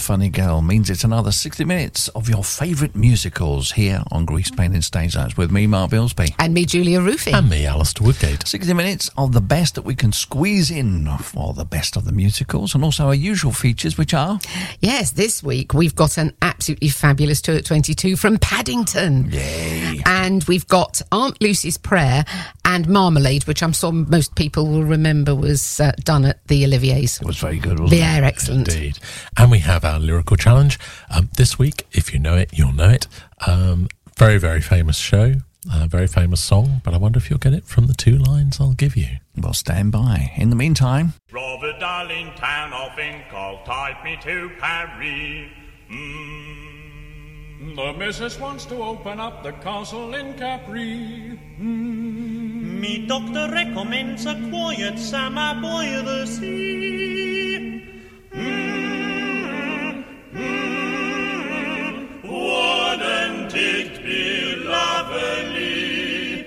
Funny Girl means it's another 60 minutes of your favourite musicals here on Grease Paint and Stage Lights with me, Mark Bilsby. And me, Julia Roofing. And me, Alistair Woodgate. 60 minutes of the best that we can squeeze in for the best of the musicals, and also our usual features, which are... Yes, this week we've got an absolutely fabulous tour at 22 from Paddington. Yay. And we've got Aunt Lucy's Prayer and Marmalade, which I'm sure most people will remember was done at the Olivier's. It was very good, wasn't it? They're excellent. Indeed. And we have our lyrical challenge this week. If you know it, you'll know it. Very, very famous show, very famous song, but I wonder if you'll get it from the two lines I'll give you. Well, stand by. In the meantime... Brother darling, town of Incal, take me to Paris. The missus wants to open up the castle in Capri. Me doctor recommends a quiet summer by the sea. Wouldn't it be lovely?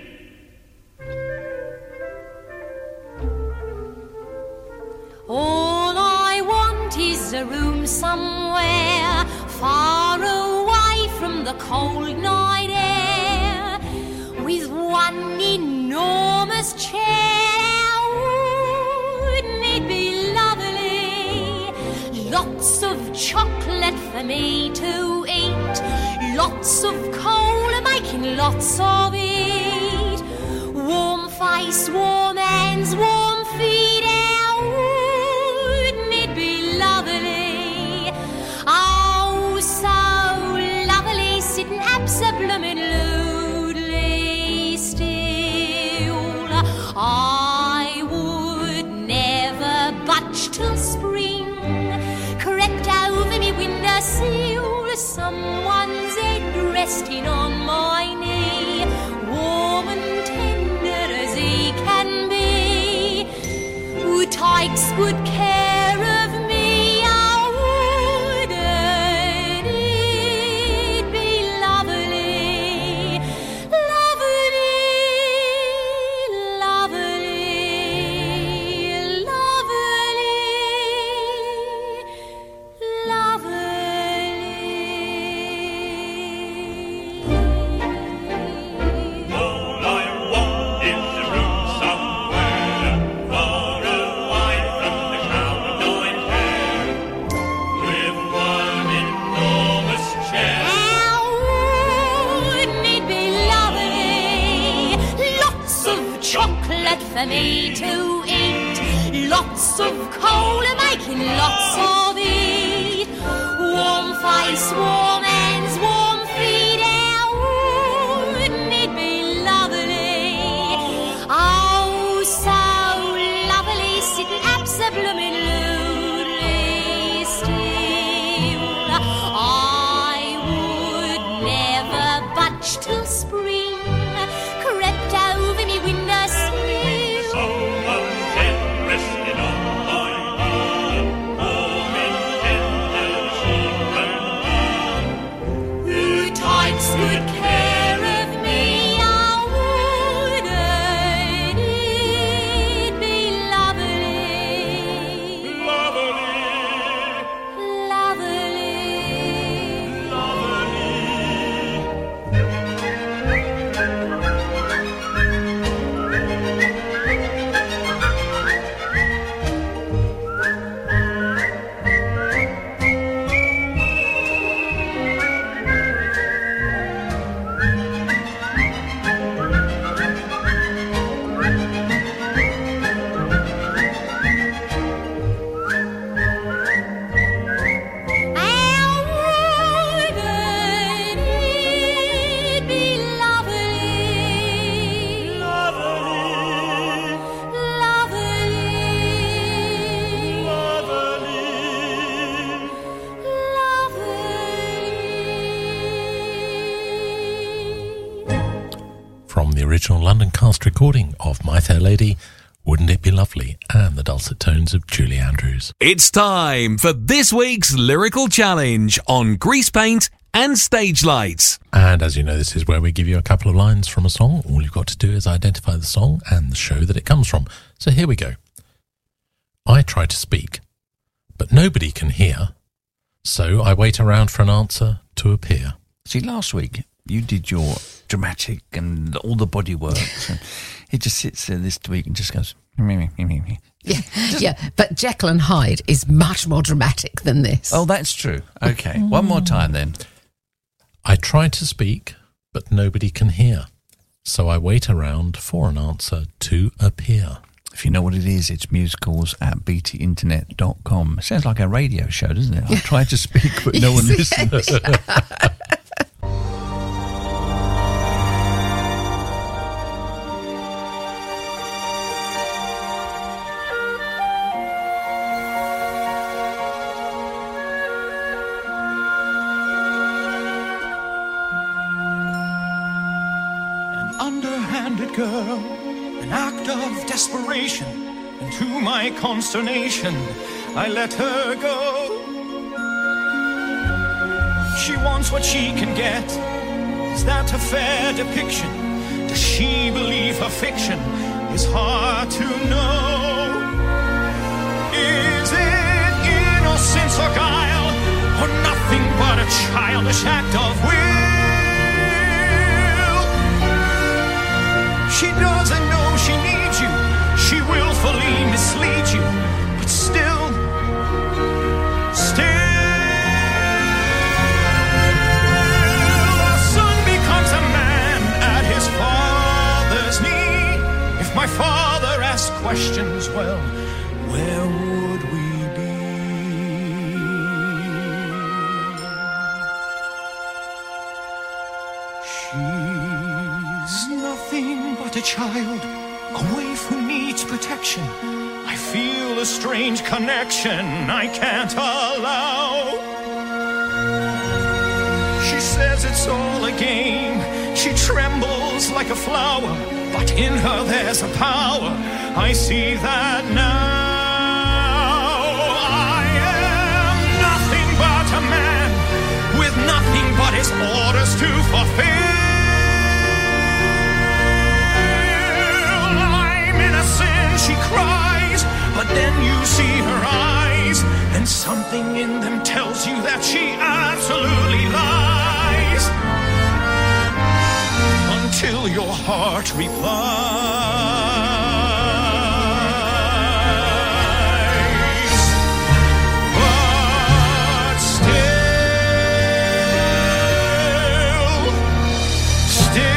All I want is a room somewhere far away from the cold night air, with one enormous chair. Wouldn't it be lovely? Lots of chocolate for me to eat, lots of coal making lots of it, warm face, warm hands, warm feet. Wouldn't it be lovely? Oh, so lovely, sitting absolutely still. I would never budge till spring crept over me windowsill. Someone's head resting on my knee, warm and tender as he can be, who takes good care of me. Oh, wouldn't it be lovely, lovely, lovely, lovely. All I want is a room somewhere far away from the crowd of night hair, with one enormous chair. How wouldn't it be lovely? Lots of chocolate for me to eat, lots of coal making lots of it, warm face, warm hands, warm feet. How wouldn't it be lovely? Oh, so lovely, sitting absolutely still. I would never budge till spring crept over me windowsill. Someone's head rested on my knee, warm and tender she can be, Who takes good care of me? Oh, wouldn't it be lovely, lovely, lovely? How wouldn't it be lovely, lovely, From the original London cast recording of My Fair Lady, Wouldn't It Be Lovely, and the dulcet tones of Julie Andrews. It's time for this week's Lyrical Challenge on Grease Paint and Stage Lights. And as you know, this is where we give you a couple of lines from a song. All you've got to do is identify the song and the show that it comes from. So here we go. I try to speak, but nobody can hear. So I wait around for an answer to appear. See, last week you did your dramatic and all the body works. And he just sits there this week and just goes, Yeah, but Jekyll and Hyde is much more dramatic than this. Oh, that's true. Okay, one more time then. I try to speak, but nobody can hear. So I wait around for an answer to appear. If you know what it is, it's musicals@btinternet.com. Sounds like a radio show, doesn't it? I try to speak, but no one listens. Underhanded girl, an act of desperation, and to my consternation, I let her go. She wants what she can get. Is that a fair depiction? Does she believe her fiction is hard to know? Is it innocence or guile, or nothing but a childish act of will? She doesn't know she needs you. She willfully misleads you. But still, a son becomes a man at his father's knee. If my father asked questions, well, where would we be? She's nothing but a child, a waif who needs protection. I feel a strange connection I can't allow. She says it's all a game. She trembles like a flower, but in her there's a power. I see that now. I am nothing but a man with nothing but his orders to fulfill. She cries, but then you see her eyes, and something in them tells you that she absolutely lies. Until your heart replies. But still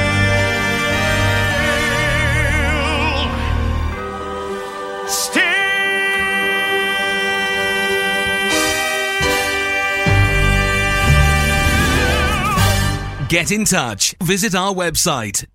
Get in touch. Visit our website,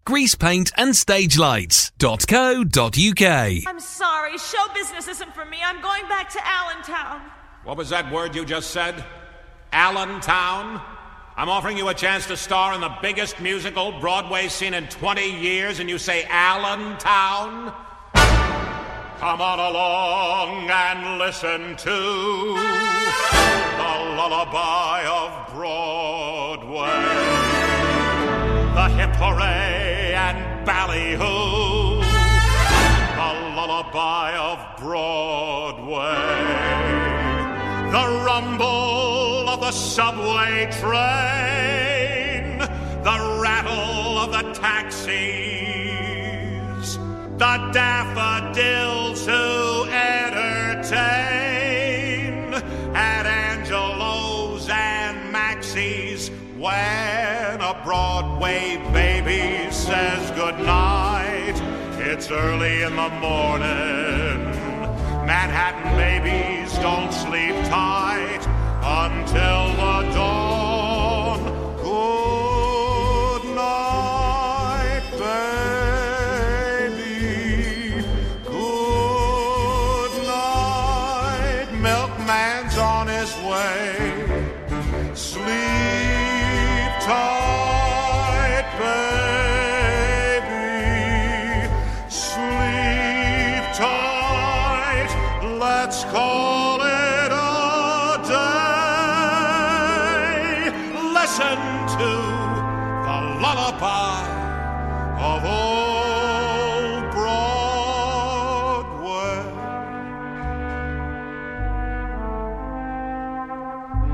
greasepaintandstagelights.co.uk. I'm sorry, show business isn't for me. I'm going back to Allentown. What was that word you just said? Allentown? I'm offering you a chance to star in the biggest musical Broadway seen in 20 years, and you say Allentown? Come on along and listen to the lullaby of Broadway. The hip hooray and ballyhoo, the lullaby of Broadway. The rumble of the subway train, the rattle of the taxis, the daffodils who entertain at Angelo's and Maxie's. When a Broadway baby says goodnight, it's early in the morning. Manhattan babies don't sleep tight until the dawn. Good night, baby. Good night. Milkman's on his way. Sleep tight, baby. Sleep tight. Let's call it a day. Listen to the lullaby of old Broadway.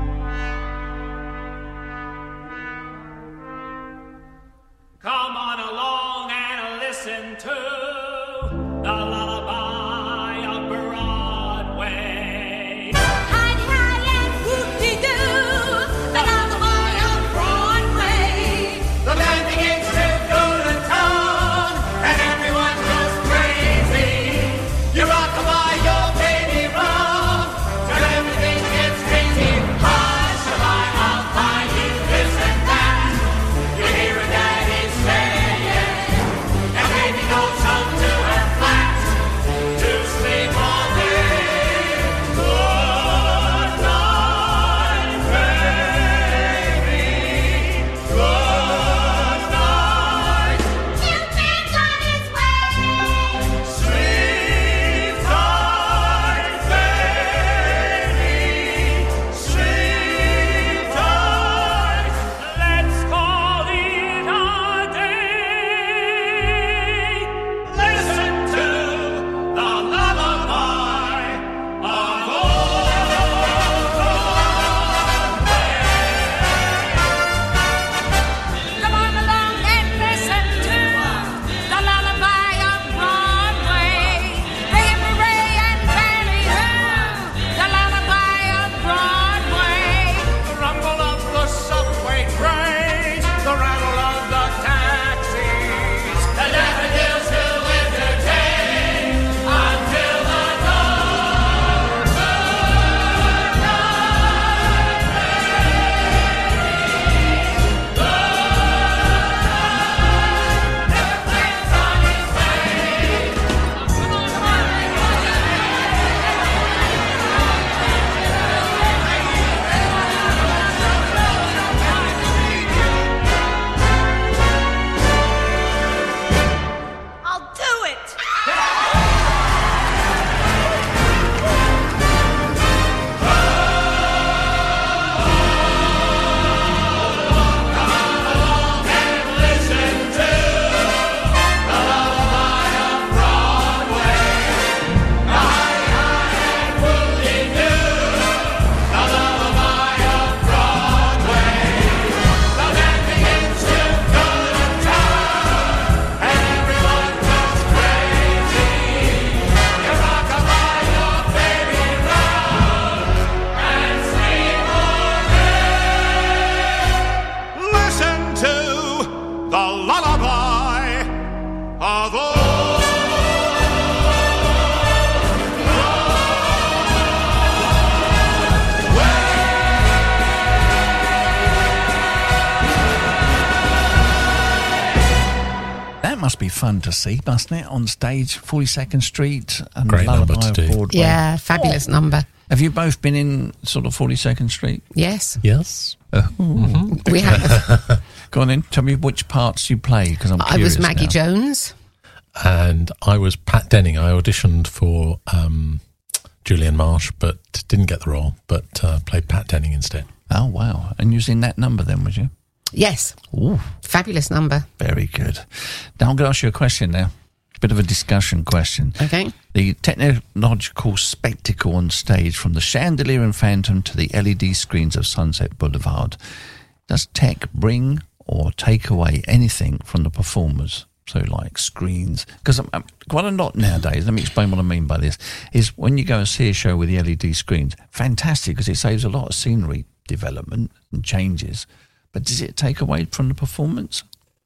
must be fun to see, mustn't it? On stage, 42nd Street and Great number Lullaby to of do. Broadway. Yeah, fabulous number. Have you both been in sort of 42nd Street? Yes, Yes. we have. Go on then, tell me which parts you play, because I'm I curious was Maggie now. Jones. And I was Pat Denning. I auditioned for Julian Marsh, but didn't get the role, but played Pat Denning instead. Oh, wow. And you was in that number then, was you? Yes, Ooh, fabulous number. very good. Now I'm going to ask you a question now. Bit of a discussion question. Okay. The technological spectacle on stage, from the chandelier and phantom to the LED screens of Sunset Boulevard, does tech bring or take away anything from the performers? So like screens, because quite a lot nowadays, let me explain what I mean by this, is when you go and see a show with the LED screens, fantastic, because it saves a lot of scenery development and changes, but does it take away from the performance?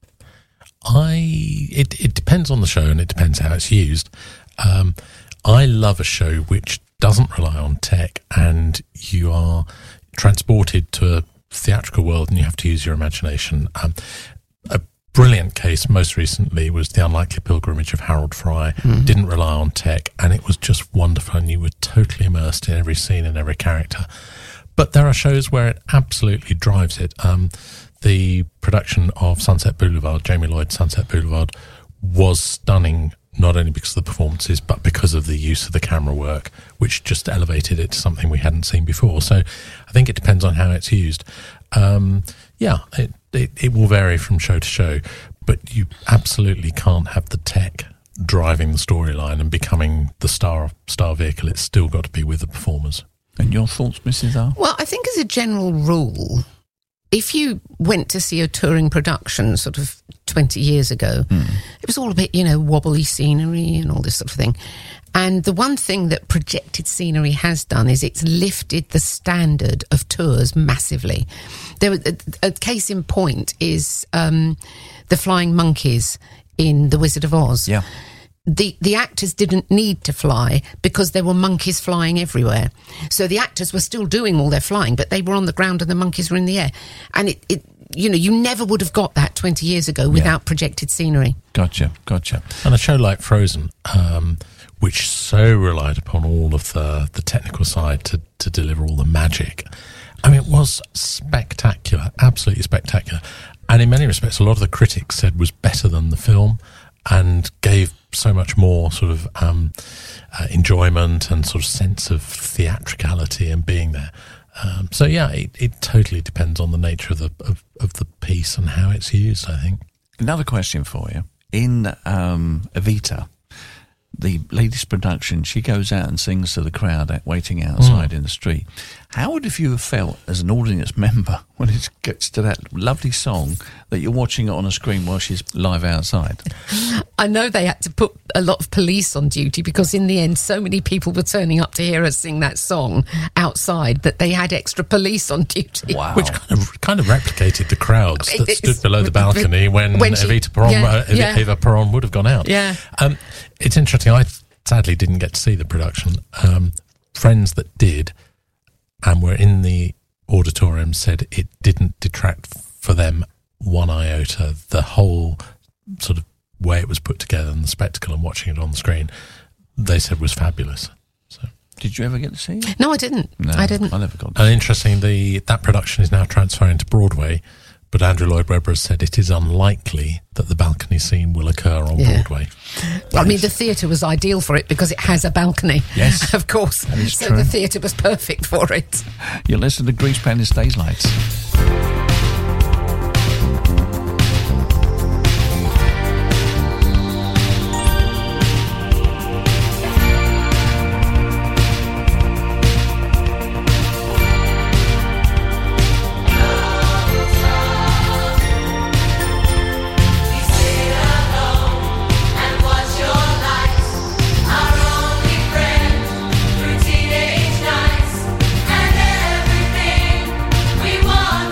It depends on the show, and it depends how it's used. I love a show which doesn't rely on tech, and you are transported to a theatrical world and you have to use your imagination. A brilliant case most recently was The Unlikely Pilgrimage of Harold Fry. Didn't rely on tech, and it was just wonderful, and you were totally immersed in every scene and every character. But there are shows where it absolutely drives it. The production of Sunset Boulevard, Jamie Lloyd's Sunset Boulevard, was stunning, not only because of the performances, but because of the use of the camera work, which just elevated it to something we hadn't seen before. So I think it depends on how it's used. It will vary from show to show, but you absolutely can't have the tech driving the storyline and becoming the star vehicle. It's still got to be with the performers. And your thoughts, Mrs. R? Well, I think as a general rule, if you went to see a touring production sort of 20 years ago, it was all a bit, wobbly scenery and all this sort of thing. And the one thing that projected scenery has done is it's lifted the standard of tours massively. There was a case in point is the Flying Monkeys in The Wizard of Oz. Yeah. The actors didn't need to fly because there were monkeys flying everywhere. So the actors were still doing all their flying, but they were on the ground and the monkeys were in the air. And you never would have got that 20 years ago without projected scenery. Gotcha. And a show like Frozen, which so relied upon all of the technical side to deliver all the magic. I mean, it was spectacular, absolutely spectacular. And in many respects, a lot of the critics said was better than the film and gave so much more sort of enjoyment and sort of sense of theatricality and being there. It totally depends on the nature of the piece and how it's used, I think. Another question for you. In Evita, the latest production, she goes out and sings to the crowd waiting outside in the street. How would you have felt as an audience member when it gets to that lovely song that you're watching it on a screen while she's live outside? I know they had to put a lot of police on duty because in the end so many people were turning up to hear her sing that song outside that they had extra police on duty. Wow. Which kind of replicated the crowds that stood below the balcony when she- Eva Peron would have gone out. Yeah. It's interesting. I sadly didn't get to see the production. Friends that did and were in the auditorium said it didn't detract for them one iota. The whole sort of way it was put together and the spectacle and watching it on the screen, they said was fabulous. So, Did you ever get to see it? No, I didn't. I didn't. I never got to and see interestingly, that production is now transferring to Broadway, but Andrew Lloyd Webber has said it is unlikely that the balcony scene will occur on Broadway. I mean, the theatre was ideal for it because it has a balcony. Yes. Of course. is So true. the theatre was perfect for it. it. You're listening to Grease Paint and Stage Lights. Teenage nights and everything we want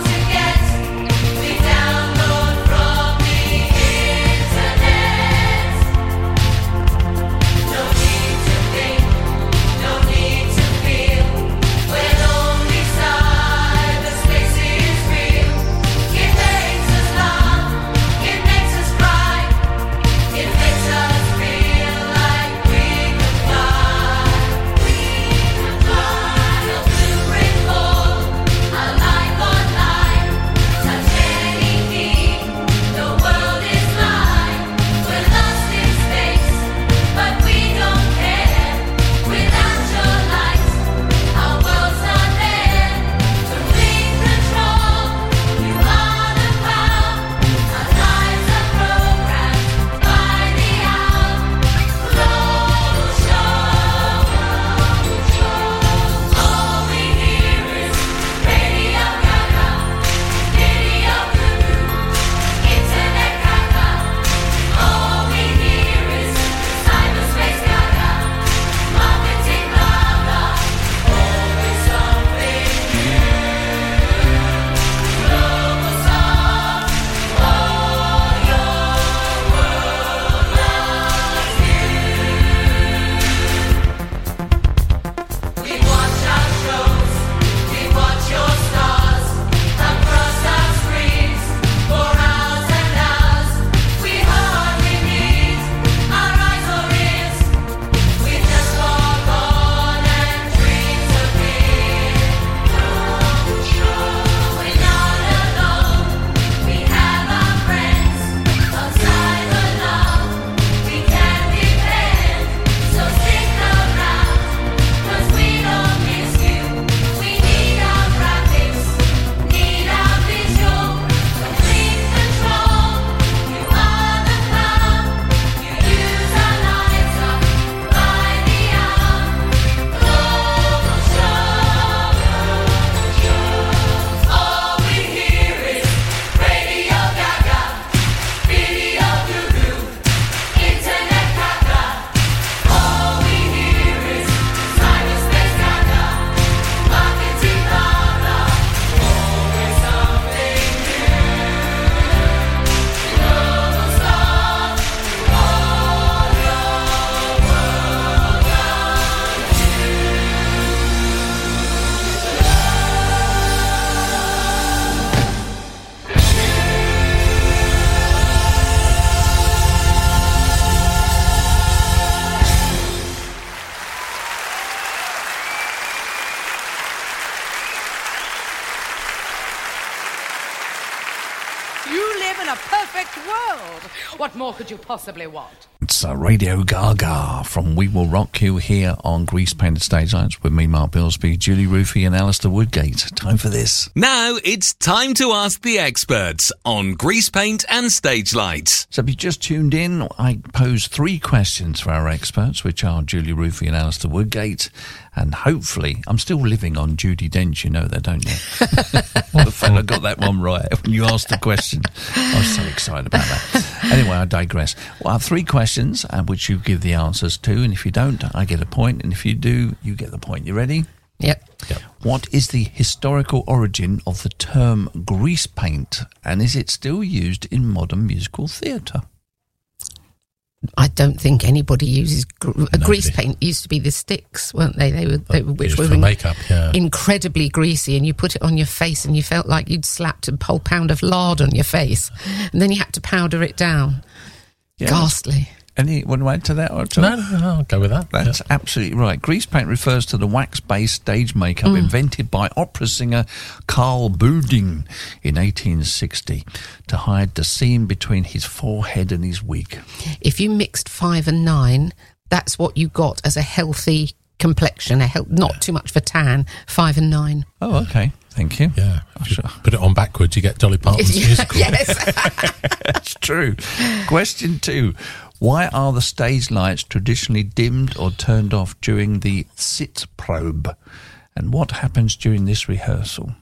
perfect world. What more could you possibly want? It's Radio Gaga from We Will Rock You here on Grease Painted Stage Lights with me, Mark Bilsby, Julie Roofy and Alistair Woodgate. Time for this. Now it's time to ask the experts on grease paint and stage lights. So if you just tuned in, I pose 3 questions for our experts, which are Julie Roofy and Alistair Woodgate. And hopefully, I'm still living on Judi Dench, you know that, don't you? The fella got that one right when you asked the question. I was so excited about that. Anyway, I digress. Well, I have 3 questions, which you give the answers to. And if you don't, I get a point. And if you do, you get the point. You ready? Yep. What is the historical origin of the term grease paint? And is it still used in modern musical theatre? I don't think anybody uses grease paint. Used to be the sticks, weren't they? They were which were for makeup, incredibly greasy, and you put it on your face, and you felt like you'd slapped a whole pound of lard on your face, and then you had to powder it down. Yeah. Ghastly. Anyone want to add to that? Or to No, I'll go with that. That's absolutely right. Grease paint refers to the wax-based stage makeup invented by opera singer Carl Boodin in 1860 to hide the seam between his forehead and his wig. If you mixed 5 and 9, that's what you got as a healthy complexion, not too much for tan, 5 and 9. Oh, okay. Thank you. Yeah. If you put it on backwards, you get Dolly Parton's musical. Yes. That's true. Question 2. Why are the stage lights traditionally dimmed or turned off during the Sitzprobe? And what happens during this rehearsal?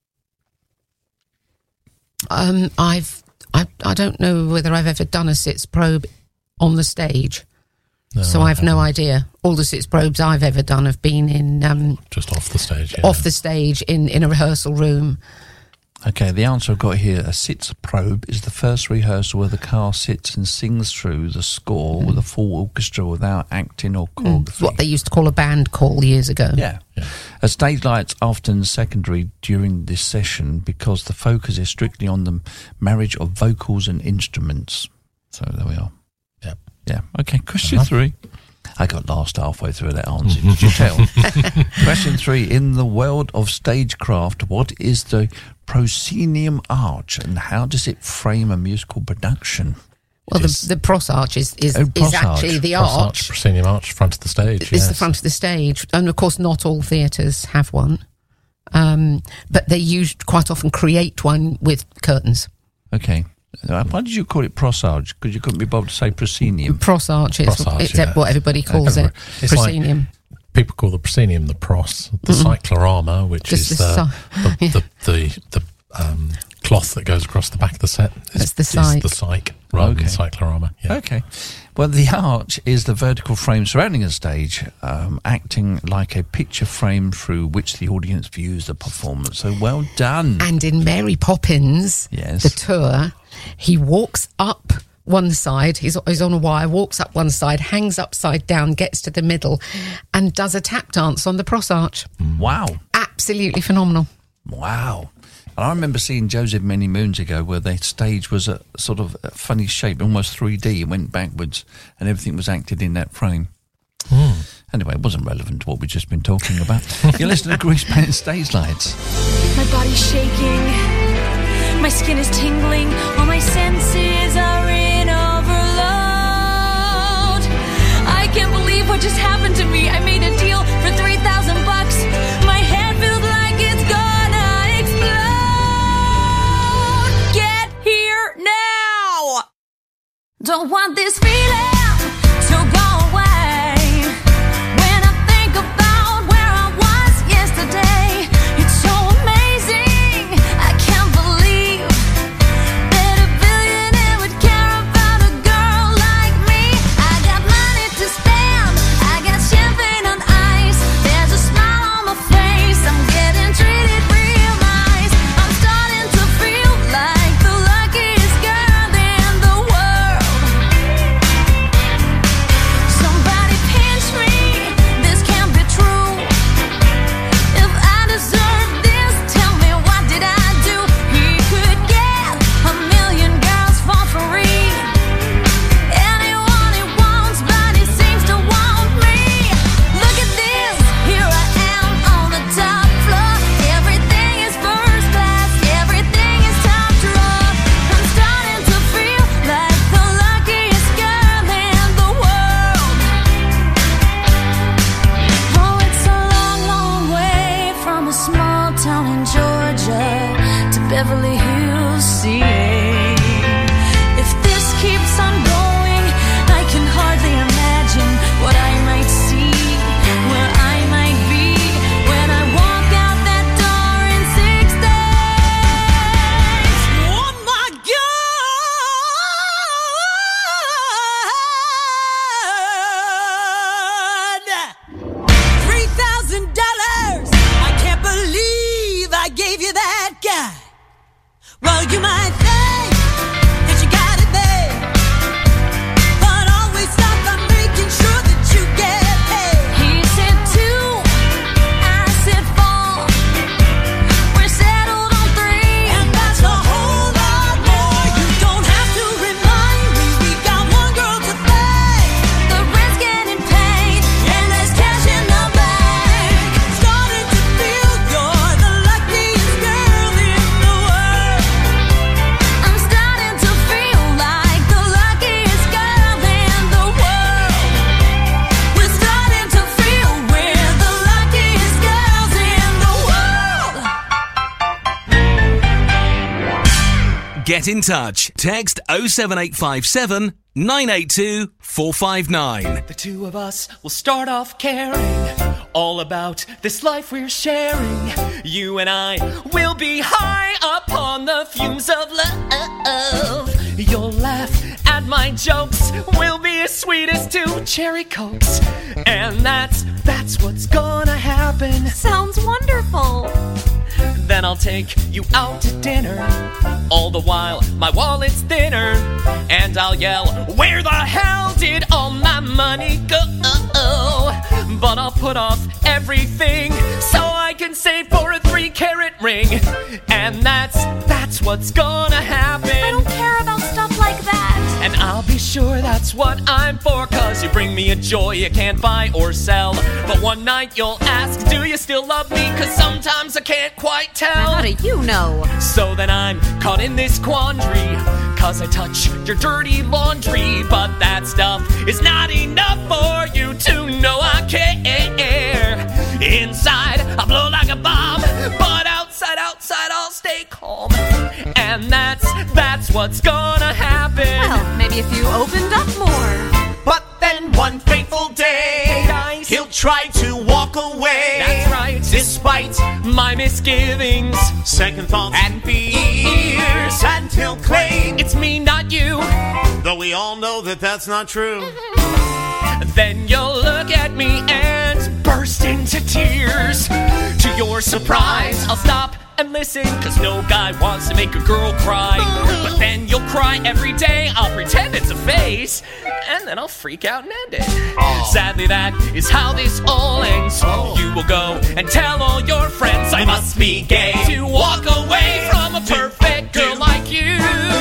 I don't know whether I've ever done a Sitzprobe on the stage. No, so I've no idea. All the Sitzprobes I've ever done have been in... just off the stage, yeah. Off the stage in a rehearsal room. Okay, the answer I've got here, a Sitzprobe is the first rehearsal where the cast sits and sings through the score with a full orchestra without acting or choreography. What they used to call a band call years ago. Yeah. A stage light's often secondary during this session because the focus is strictly on the marriage of vocals and instruments. So there we are. Yeah. Okay, question 3. I got lost halfway through that answer. Did you tell? Question 3. In the world of stagecraft, what is the proscenium arch and how does it frame a musical production? Well, the pros arch is actually the arch. Proscenium arch, front of the stage. It's the front of the stage. And of course, not all theatres have one. But they quite often create one with curtains. Okay. Why did you call it pros arch? Because you couldn't be bothered to say proscenium. Pros arch is what everybody calls it. It's proscenium. Like people call the proscenium the pros, the cyclorama, which is the cloth that goes across the back of the set. That's the cyc. The cyc rather than cyclorama. Yeah. Okay. Well, the arch is the vertical frame surrounding a stage, acting like a picture frame through which the audience views the performance. So well done. And in Mary Poppins, the tour, he walks up one side, he's on a wire, walks up one side, hangs upside down, gets to the middle, and does a tap dance on the pros arch. Wow. Absolutely phenomenal. Wow. And I remember seeing Joseph many moons ago where the stage was a sort of a funny shape, almost 3D. It went backwards and everything was acted in that frame. Anyway, it wasn't relevant to what we've just been talking about. You're listening to Grease Painted Stage Lights. My body's shaking, my skin is tingling, all my senses are in overload. I can't believe what just happened to me. I made a deal for $3,000. My head feels like it's gonna explode. Get here now. Don't want this feeling to go away. When I think about where I was yesterday, it's so amazing. I can't believe that a billionaire would care about a girl like me. I got money to spend, I got champagne on ice. Beverly Hills, CA. If this keeps on going, I can hardly imagine what I might see, where I might be when I walk out that door in 6 days. Oh my God! $3,000! I can't believe I gave you that guy. Well, you might think that you got it there, but always stop by making sure that you get paid. He said 2, I said 4. We're settled on 3, and that's a whole lot more. You don't have to remind me, we got one girl to thank. The rent's getting paid, and there's cash in the bank. Starting to feel you're the luckiest girl in the world. I'm starting to feel like the luckiest girl in the world. We're starting to feel we're the luckiest girls in the world. Get in touch. Text 07857 982 459. The two of us will start off caring all about this life we're sharing. You and I will be high up on the fumes of love. You'll laugh at my jokes. We'll be as sweet as 2 cherry cokes. And that's what's gonna happen. Sounds wonderful. Then I'll take you out to dinner. All the while my wallet's thinner. And I'll yell, where the hell did all my money go? But I'll put off everything so I can save for a 3-carat ring. And that's what's gonna happen. I don't care about stuff like that. And I'll be sure that's what I'm for, 'cause you bring me a joy you can't buy or sell. But one night you'll ask, do you still love me? 'Cause sometimes I can't quite tell. How do you know? So then I'm caught in this quandary, 'cause I touch your dirty laundry. But that stuff is not enough for you to know I care. Inside I blow like a bomb, but outside I'll stay calm. And that's what's gonna happen. Well, maybe if you opened up more. But then one fateful day, Guys, he'll try to walk away. that's right. Despite My misgivings second thoughts and fears, and he'll claim, it's me, not you. though we all know that that's not true. Then you'll look at me and burst into tears. To your surprise, I'll stop and listen, 'cause no guy wants to make a girl cry. But then you'll cry every day. I'll pretend it's a phase, and then I'll freak out and end it. Sadly, that is how this all ends. You will go and tell all your friends I must be gay to walk away from a perfect girl like you.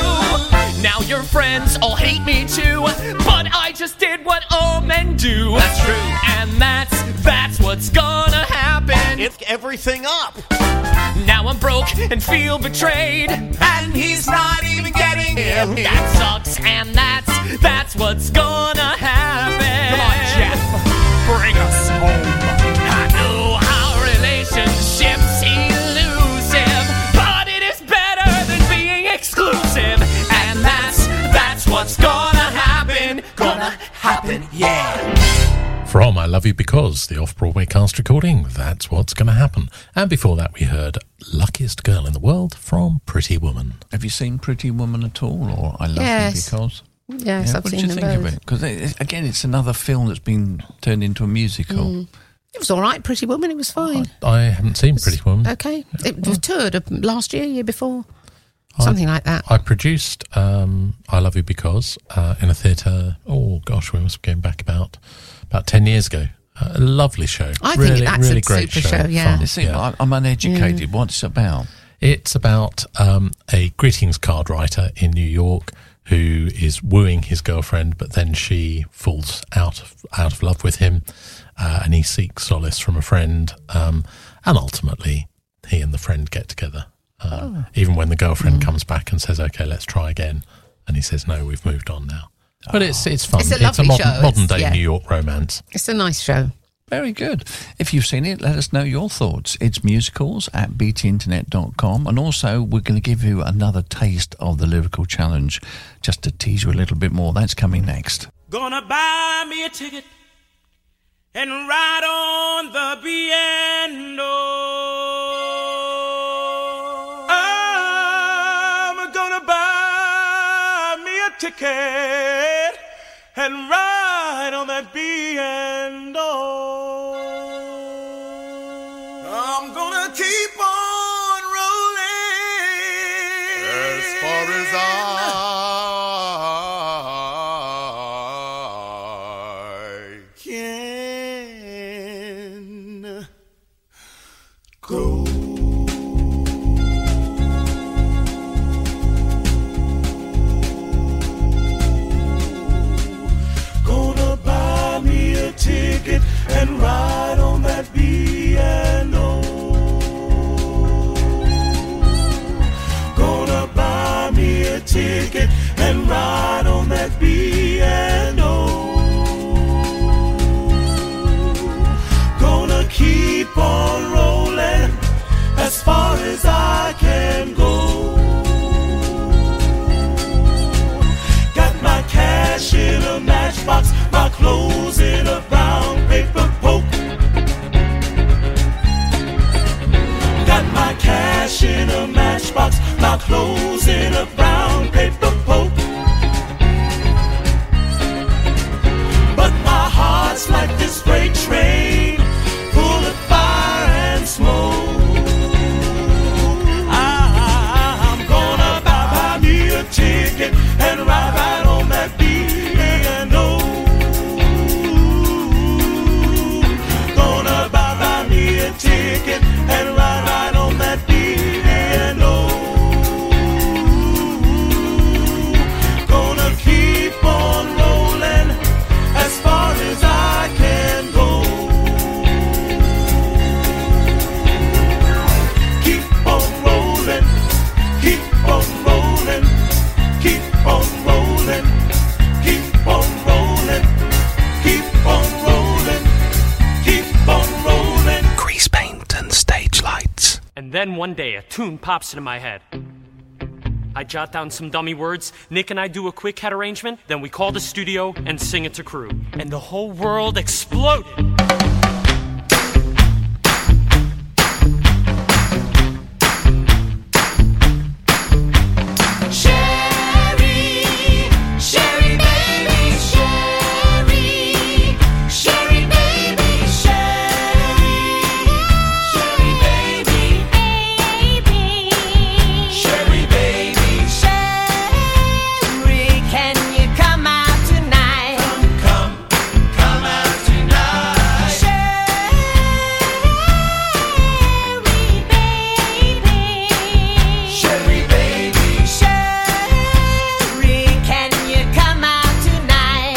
Now your friends all hate me too, but I just did what all men do. That's true. And that's what's gonna happen. It's everything up. Now I'm broke and feel betrayed, And he's not even getting him. that sucks. And that's what's gonna happen. Come on, Jeff. Bring us home. I know our relationship's elusive, but it is better than being exclusive. And that's what's gonna happen. Gonna happen, yeah. From I Love You Because, the off-Broadway cast recording, That's What's Gonna Happen. And before that we heard Luckiest Girl in the World from Pretty Woman. Have you seen Pretty Woman at all, or I Love Yes. You Because? Yes, I've what seen did you them think of both. it? Because again, it's another film that's been turned into a musical. It was all right, Pretty Woman. It was fine. I haven't seen Pretty Woman. Okay. It was toured last year before. Something like that. I produced I Love You Because in a theatre, we must be going back about 10 years ago. A lovely show. I think really, that's really a great super show, yeah. Fun, You see, I'm uneducated. What's it about? It's about a greetings card writer in New York who is wooing his girlfriend, but then she falls out of love with him, and he seeks solace from a friend, and ultimately he and the friend get together. Even when the girlfriend comes back and says, "Okay, let's try again," and he says, "No, we've moved on now." But it's fun. It's a lovely show. modern day Yeah. New York romance. It's a nice show. Very good. If you've seen it, let us know your thoughts. It's musicals@btinternet.com. And also, we're going to give you another taste of the Lyrical Challenge, just to tease you a little bit more. That's coming next. Gonna buy me a ticket and ride on the B&O. I'm gonna buy me a ticket and ride on that B&O. I'm gonna keep on rolling as far as I can go. Gonna buy me a ticket and ride on that B&O. Gonna buy me a ticket and ride on that B&O. Gonna keep on rolling as far as I can go. Got my cash in a matchbox, my clothes in a brown paper poke. Got my cash in a matchbox, my clothes in a brown paper poke. But my heart's like this freight train, full of fire and smoke. I'm gonna buy me a ticket and ride on that B&O. Gonna buy me a ticket and ride on that B&O. Gonna keep on rolling as far as I can go. Keep on rolling, keep on rolling, keep on rolling, keep on rolling, keep on rolling, keep on rolling. Grease paint and stage lights. And then one day, a tune pops into my head. I jot down some dummy words, Nick and I do a quick head arrangement, then we call the studio and sing it to crew. And the whole world exploded. Sherry, Sherry baby, Sherry, Sherry baby, Sherry, Sherry baby, Sherry baby, Sherry, can you come out tonight? Come out tonight. Sherry baby, Sherry, can you come out tonight?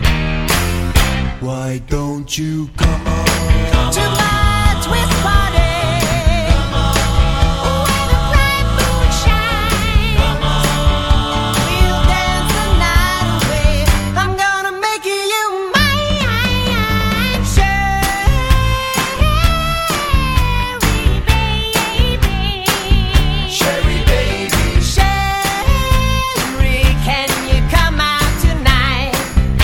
Why don't you come on? To my twist party, where the bright moon shines. We'll dance the night away. I'm gonna make you mine. Sherry baby, Sherry, can you come out tonight?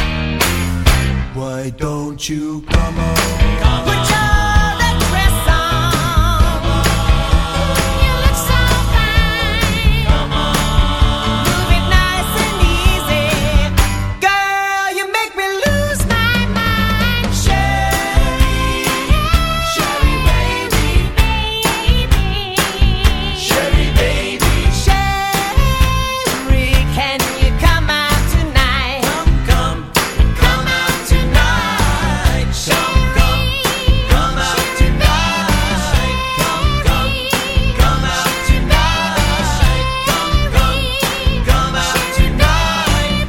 Why don't you come on? Put your red dress on. You look so fine. Move it nice and easy. Girl, you make me lose my mind. Sherry, Sherry baby, Sherry baby, Sherry, can you come out tonight? Come out tonight. Come out tonight. Come out tonight. Come out tonight.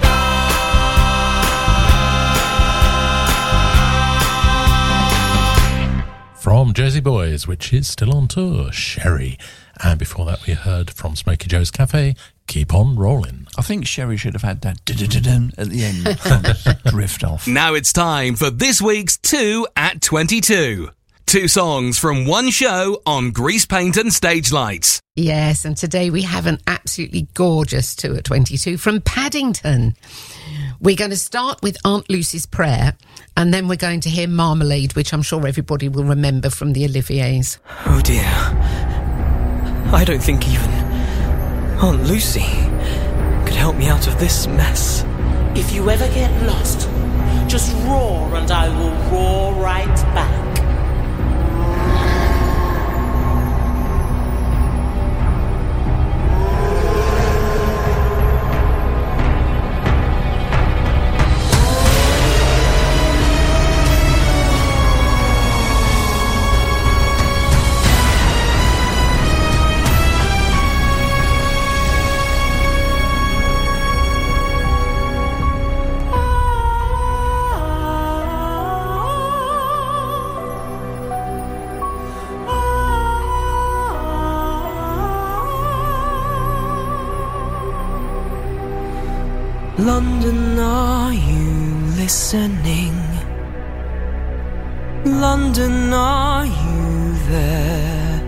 From Jersey Boys, which is still on tour, Sherry. And before that, we heard from Smokey Joe's Cafe, keep on rolling. I think Sherry should have had that dun at the end. Just drift off. Now it's time for this week's 2 at 22. 2 songs from one show on Grease Paint and Stage Lights. Yes, and today we have an absolutely gorgeous 2 at 22 from Paddington. We're going to start with Aunt Lucy's Prayer, and then we're going to hear Marmalade, which I'm sure everybody will remember from the Oliviers. Oh dear. I don't think even Aunt Lucy could help me out of this mess. If you ever get lost, just roar and I will roar right back. London, are you listening? London, are you there?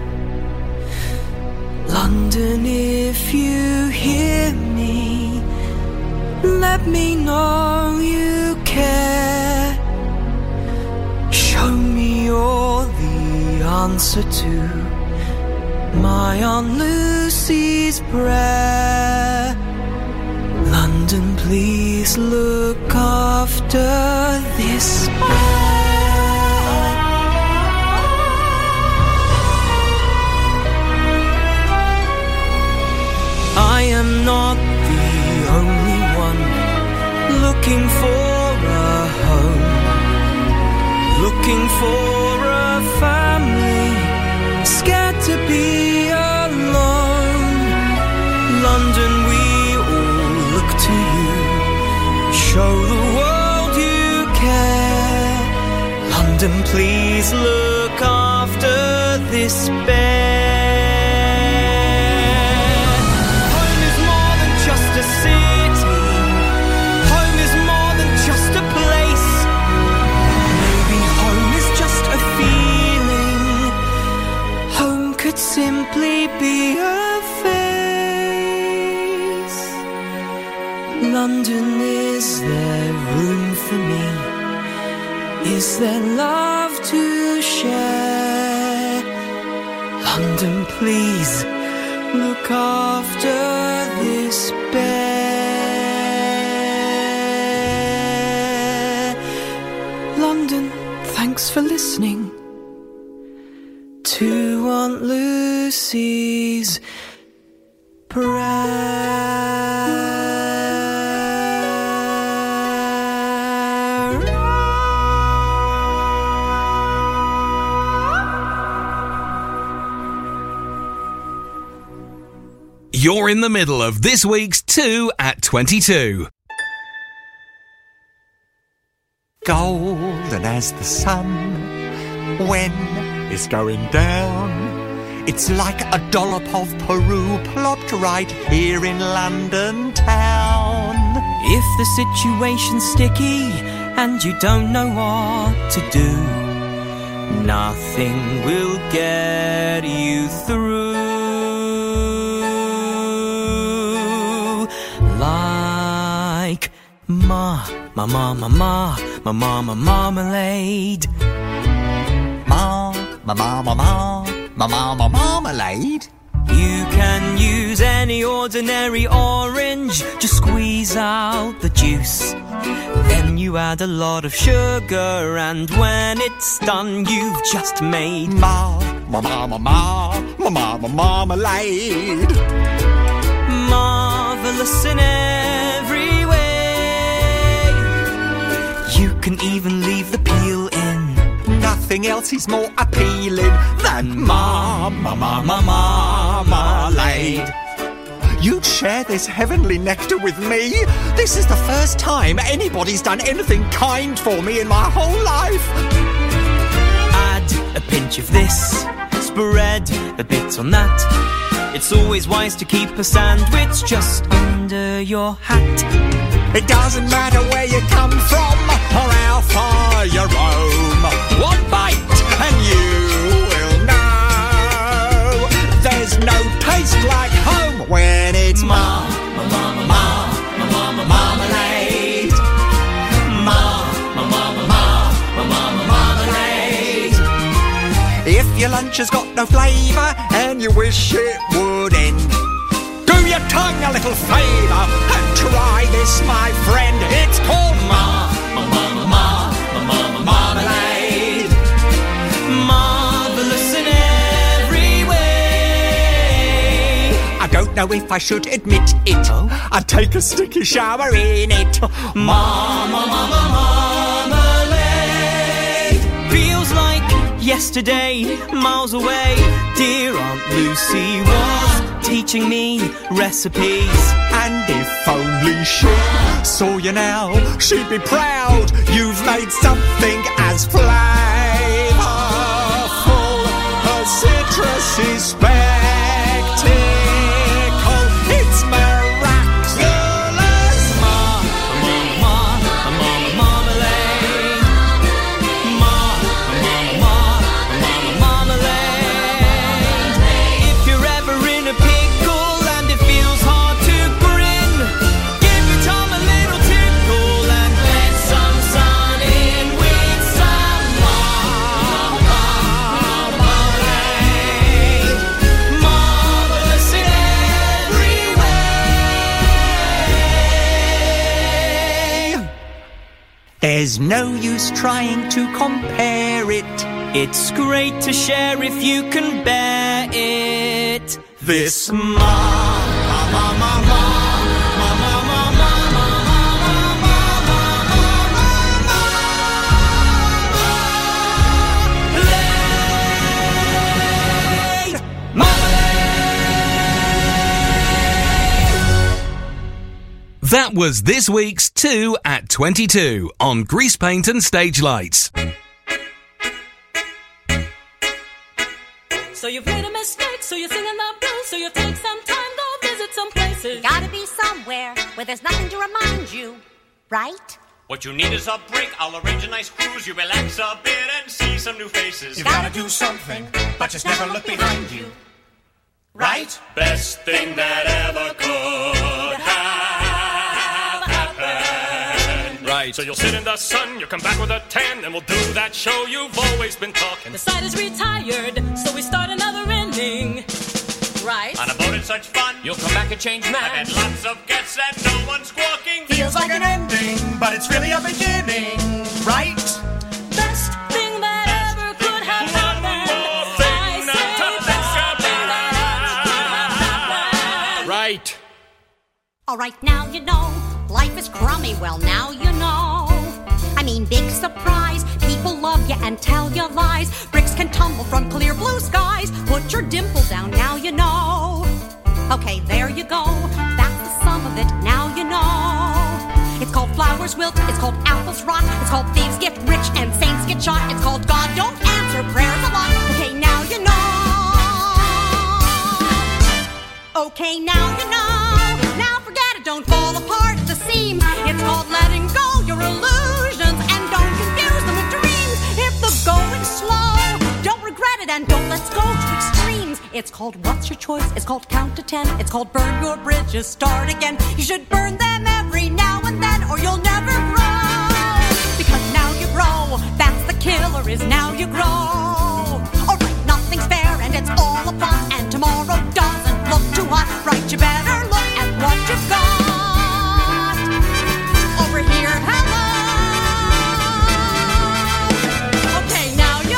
London, if you hear me, let me know you care. Show me you're the answer to my Aunt Lucy's prayer. London, please look after this I am not the only one looking for a home, looking for a family, scared to be alone. London, we look to you, show the world you care. London, please look after this bear. Home is more than just a city. Home is more than just a place. Maybe home is just a feeling. Home could simply be a London, is there room for me? Is there love to share? London, please look after this bear. London, thanks for listening to Aunt Lucy's Prayer. You're in the middle of this week's 2 at 22. Golden as the sun when it's going down. It's like a dollop of Peru plopped right here in London town. If the situation's sticky and you don't know what to do, nothing will get you through. Like marmalade. Marmalade. You can use any ordinary orange, just squeeze out the juice. Then you add a lot of sugar, and when it's done, you've just made marmalade. Marvelous in every way. You can even leave the peel in. Nothing else is more appealing than marmalade. You'd share this heavenly nectar with me? This is the first time anybody's done anything kind for me in my whole life. Add a pinch of this, spread a bit on that. It's always wise to keep a sandwich just under your hat. It doesn't matter where you come from or how far you roam. One bite and you will know there's no taste like home when it's marmalade. If your lunch has got no flavour and you wish it would end, do your tongue a little favour and try this, my friend. It's called marmalade. Marvellous in every way. I don't know if I should admit it. I'd take a sticky shower in it. Marmalade. Feels like yesterday, miles away. Dear Aunt Lucy was teaching me recipes. And if only she saw you now, she'd be proud you've made something as flavorful as citrus is spectacle. It's miraculous. Marmalade. Marmalade. If you're ever in a pickle and it feels hard to grin, give your tongue a little tickle and let some sun in with some marmalade. Marvelous in every way. There's no use trying to compare it. It's great to share if you can bear it. This That was this week's 2 at 22 on Grease Paint and Stage Lights. So you've made a mistake, so you're singing the blues, so you take some time, go visit some places. Gotta be somewhere where there's nothing to remind you, right? What you need is a break. I'll arrange a nice cruise. You relax a bit and see some new faces. You gotta do something, but just never look behind you. Right? Best thing that ever could have happened. Right. So you'll sit in the sun, you'll come back with a tan, and we'll do that show you've always been talking. The side is retired, so we start another inning. Right? On a boat it's such fun. You'll come back and change I've had maps. lots of guests and no one's squawking. Feels like an ending, but it's really a beginning, right? Best thing that ever could have happened. I say best thing that ever could have happened. Right. All right, now you know. Life is crummy, well, now you know. I mean, big surprise. People love you and tell you lies. Bricks can tumble from clear blue skies. Put your dimple down, now you know. Okay, there you go. That's the sum of it, now you know. It's called flowers wilt, it's called apples rot, it's called thieves get rich and saints get shot. It's called God don't answer prayers a lot. Okay, now you know. Okay, now you know. Now forget it, don't fall apart at the seams. It's called letting go your illusions and don't confuse them with dreams. If the going's slow, don't regret it and don't let's go to extremes. It's called what's your choice? It's called count to 10. It's called burn your bridges, start again. You should burn them every now and then or you'll never grow. Because now you grow, that's the killer is now you grow. Alright, nothing's fair and it's all a fun and tomorrow doesn't look too hot. Right, you better look at what you've got. Over here, hello. Okay, now you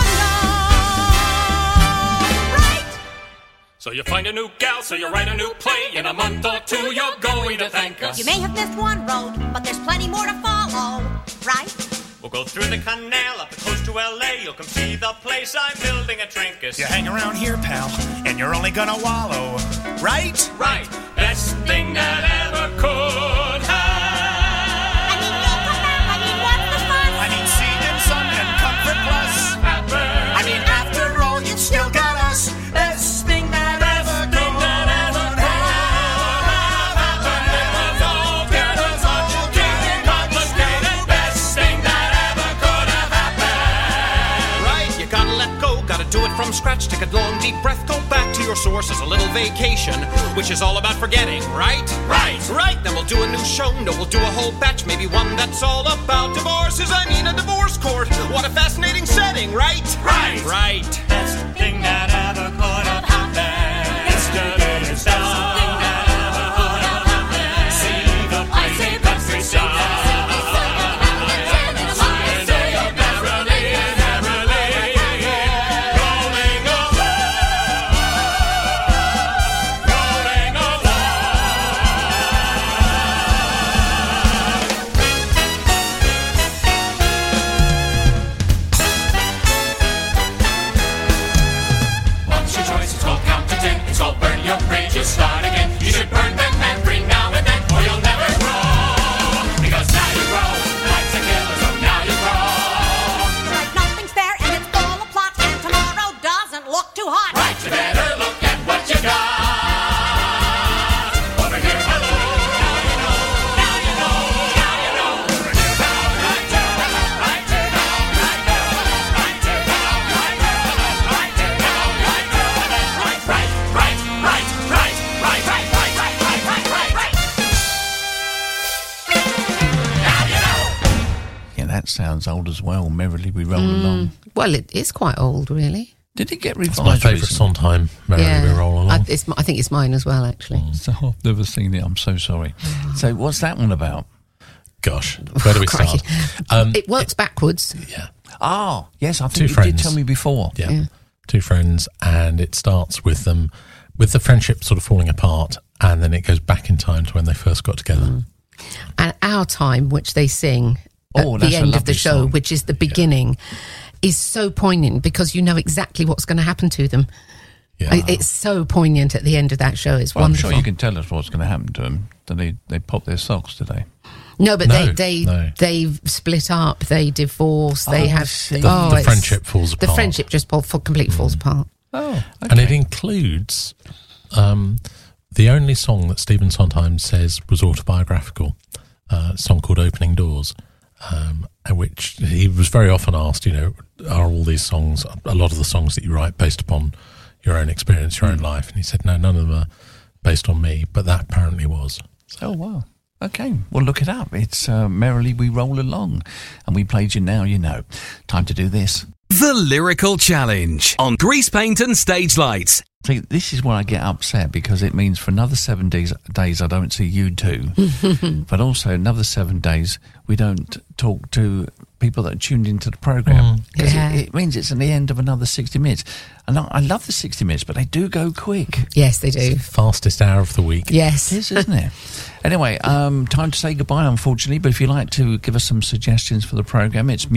know. Right? So you find a new gal, so you write a new play. In a month or two, you're going to thank us. You may have missed one road, but there's plenty more to follow. Right? We'll go through the canal up the coast to LA. You'll come see the place I'm building a Trinkus. You hang around here, pal, and you're only gonna wallow, right? Right. Best thing that ever could have. I mean, you'll come back. I mean, what's the fun? I mean, seed and sun and comfort plus. I mean, after all, you've still got us. Best thing that ever could have. from scratch, take a long deep breath, go back to your source as a little vacation, which is all about forgetting, right? Right! Right! Then we'll do a new show, no, we'll do a whole batch, maybe one that's all about divorces, I mean a divorce court. What a fascinating setting, right? Right! Right! Best thing that ever could have happened. It's the biggest best thing that ever could have happened. See the pretty countryside. Start again. You should burn them every now and then, or you'll never grow. Because now you grow, life's a killer, so now you grow. Like nothing's fair and it's full of plot, and tomorrow doesn't look too hot. Right, you better look at what you got. Over here, hello. Now you know, now you know, now you know. Over here, now, right there, right there, now, right there, right there, now, right there, right there, now, right there, right, right, right, right, right. Yeah, that sounds old as well. Merrily We Roll Along. Well, it is quite old, really. Did it get revised? It's my favourite Sondheim, Merrily We Roll Along. I think it's mine as well, actually. So I've never seen it. I'm so sorry. So what's that one about? Gosh, where do we start? It works backwards. Yeah. Oh, yes, I Two think you friends. did tell me before. Yeah. Two friends, and it starts with them, with the friendship sort of falling apart, and then it goes back in time to when they first got together. And Our Time, which they sing at Oh, that's the a end of lovely the show, song. which is the beginning, is so poignant because you know exactly what's going to happen to them. Yeah. It's so poignant at the end of that show. It's Well, I'm wonderful. sure you can tell us what's going to happen to them. Did they pop their socks today? No, but No, they split up. They divorce. They I have see. The it's- friendship falls apart. The friendship just completely falls apart. Oh, And it includes the only song that Stephen Sondheim says was autobiographical, a song called Opening Doors, which he was very often asked, are all these songs, a lot of the songs that you write based upon your own experience, your own life? And he said, no, none of them are based on me, but that apparently was. Oh, wow. Okay, well, look it up. It's Merrily We Roll Along. And we played you Now You Know. Time to do this. The Lyrical Challenge on Grease Paint and Stage Lights. See, this is where I get upset because it means for another 7 days I don't see you two. But also another 7 days we don't talk to people that are tuned into the programme. Because it means it's at the end of another 60 minutes. And I love the 60 minutes, but they do go quick. Yes, they do. Fastest hour of the week. Yes. It is, isn't it? Anyway, time to say goodbye, unfortunately. But if you'd like to give us some suggestions for the programme, it's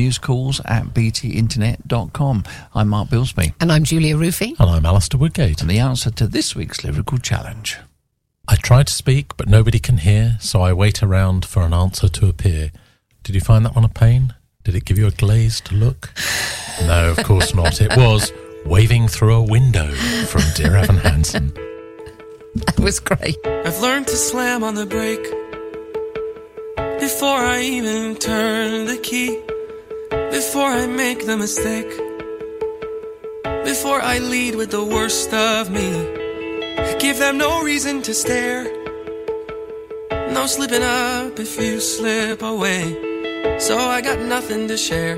musicals@btinternet.com. I'm Mark Bilsby. And I'm Julia Roofy. And I'm Alistair Woodgate. And the answer to this week's Lyrical Challenge. I try to speak, but nobody can hear, so I wait around for an answer to appear. Did you find that one a pain? Did it give you a glazed look? No, of course not. It was Waving Through a Window from Dear Evan Hansen. That was great. I've learned to slam on the brake before I even turn the key, before I make the mistake, before I lead with the worst of me. Give them no reason to stare, no slipping up if you slip away. So I got nothing to share,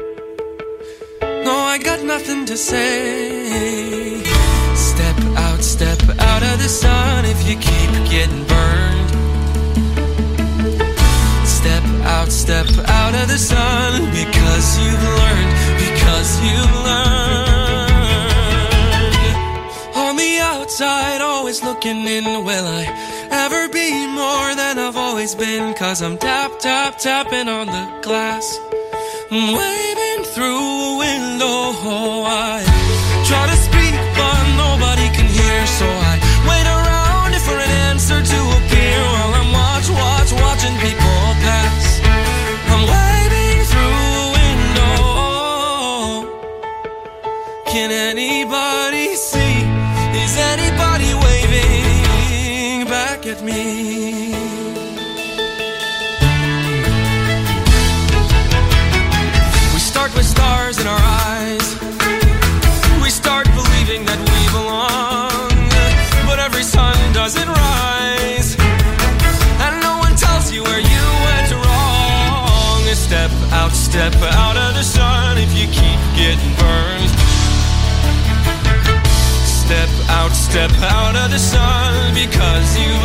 no, I got nothing to say. Step out of the sun if you keep getting burned. Step out of the sun because you've learned, On the outside, always looking in, will I ever be more than I've always been? 'Cause I'm tapping on the glass, waving through a window. I try to speak, but nobody can hear, so I wait around for an answer to appear while I'm watching people pass. I'm waving through a window. Can anybody see? Is anybody waving back at me? We start with stars in our eyes. We start step out of the sun, because you've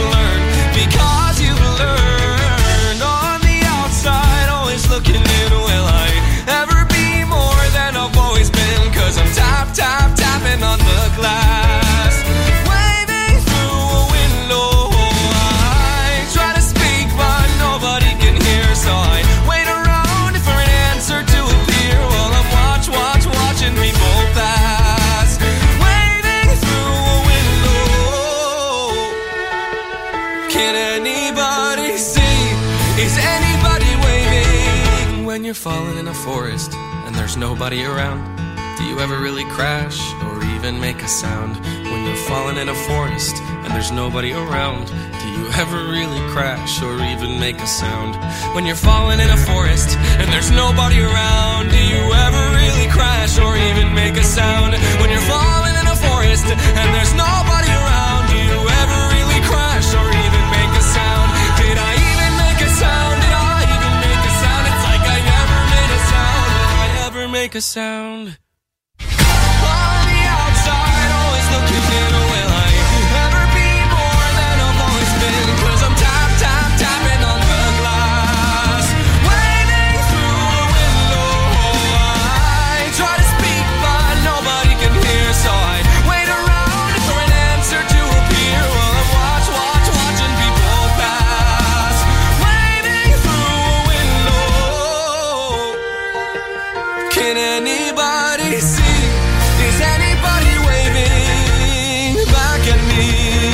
learned on the outside, always looking in. Will I ever be more than I've always been? 'Cause I'm tapping on the glass, waving through a window. I try to speak but nobody can hear, so I wait around for an answer to appear while I'm watching people pass, waving through a window. Can anybody see? Is anybody waving? When you're falling in a forest and there's nobody around, do you ever really crash or even make a sound? When you're falling in a forest and there's nobody around, do you ever really crash or even make a sound? When you're falling in a forest and there's nobody around, do you ever really crash or even make a sound? When you're falling in a forest and there's nobody around, do you ever really crash or even make a sound? Did I even make a sound? Did I even make a sound? It's like I never made a sound. Did I ever make a sound? On the outside, always looking in. Will I ever be more than I've always been? 'Cause I'm tapping on the glass, waving through a window. I try to speak but nobody can hear, so I wait around for an answer to appear while I'm watching people pass, waving through a window. Can anybody see? Is anybody waving back at me?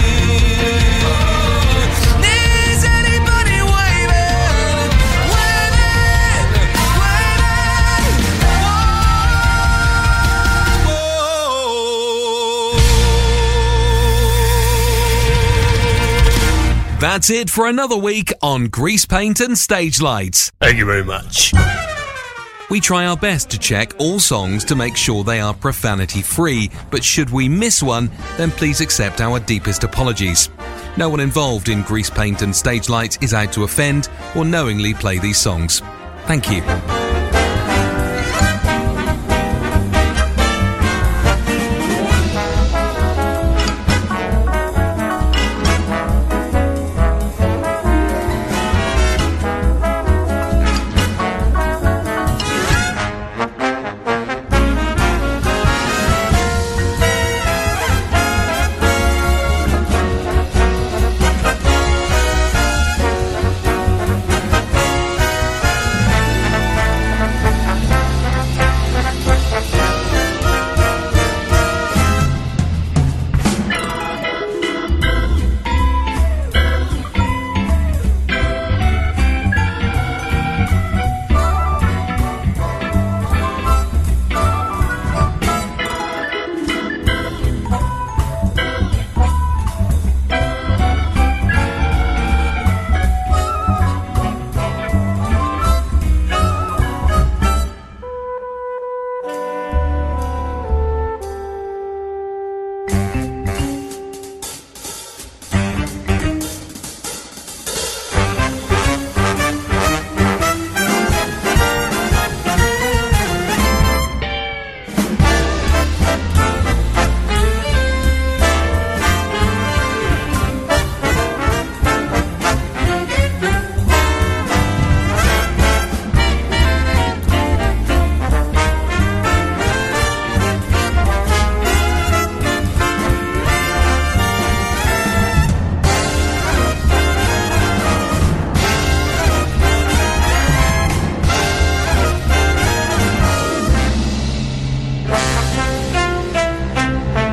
Is anybody waving? That's it for another week on Grease Paint and Stage Lights. Thank you very much. We try our best to check all songs to make sure they are profanity-free, but should we miss one, then please accept our deepest apologies. No one involved in Grease Paint and Stage Lights is out to offend or knowingly play these songs. Thank you.